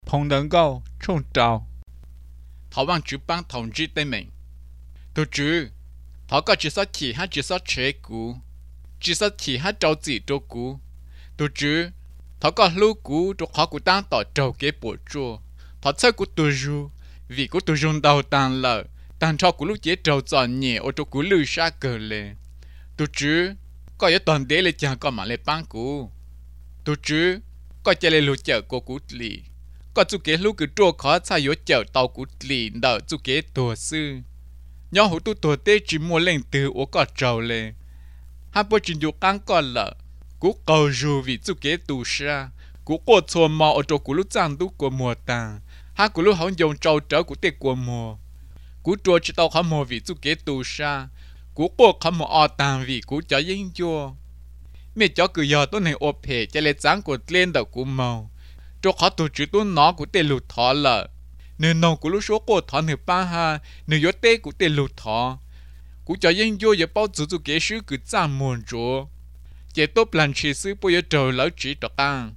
碰能够冲着，他往主帮同志对面，都主，他个只说起还只说切股，只说起还着自着股，都主，他个路股都考股当到着给补助，他测股都入，vì股都用到当了，但超股路节着做nhẹ ô tô股lưu xa cờ lệ, tu chứ, có yếu toàn đế lệ chẳng có mà lệ bán cú, tu chứ, có chạy lệ lũ chợ của cú lì, có chú kế lũ cứ trô khó xa yếu chợ tàu cú lì đỡ chú kế tùa sư, nhỏ hữu tu tùa tê chỉ mua lên từ ô có trầu lệ, hai bố trình dụ căng có lợ, cú cầu dù vì chú kế tù xa, cú cô chùa mò ô tô cú lũ chẳng đu của mùa tàng, hai cú lũ hông dùng trâu trở của tê của mùa. Cú trò chỉ tao khám mồ vì chú kế tù xa, cú bộ khám mồ ọ tàng vì cú cho yên chua. Mẹ cho cứ giờ tôi này ốp hệ cho lệ sáng của lên đầu cú màu. Cho khó tù chứ tôi nó của tê lụt thọ lợ. Nên nông của lúc số cổ thọ nửa ba ha, nửa yếu tê của tê lụt thọ. Cú cho yên chua giờ bao chú chú kế sư cứ chẳng mồn chua. Chế tốt lần chỉ sư bố yếu trời lỡ chỉ trọ tăng.